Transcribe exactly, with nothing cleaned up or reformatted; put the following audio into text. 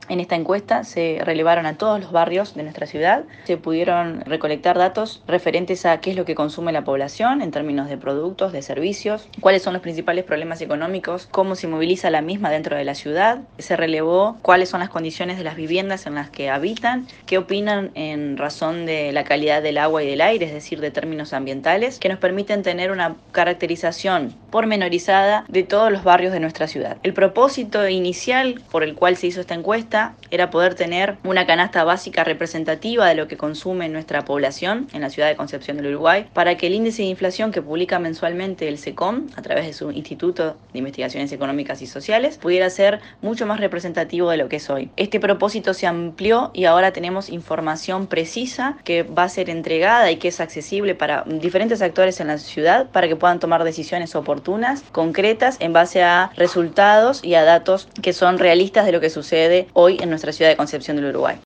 En esta encuesta se relevaron a todos los barrios de nuestra ciudad, se pudieron recolectar datos referentes a qué es lo que consume la población en términos de productos, de servicios, cuáles son los principales problemas económicos, cómo se moviliza la misma dentro de la ciudad. Se relevó cuáles son las condiciones de las viviendas en las que habitan, qué opinan en razón de la calidad del agua y del aire, es decir, de términos ambientales, que nos permiten tener una caracterización pormenorizada de todos los barrios de nuestra ciudad. El propósito inicial por el cual se hizo esta encuesta era poder tener una canasta básica representativa de lo que consume nuestra población en la ciudad de Concepción del Uruguay, para que el índice de inflación que publica mensualmente el SECOM, a través de su Instituto de Investigaciones Económicas y Sociales, pudiera ser mucho más representativo de lo que es hoy. Este propósito se amplió y ahora tenemos información precisa que va a ser entregada y que es accesible para diferentes actores en la ciudad para que puedan tomar decisiones oportunas, concretas, en base a resultados y a datos que son realistas de lo que sucede hoy en nuestra ciudad de Concepción del Uruguay.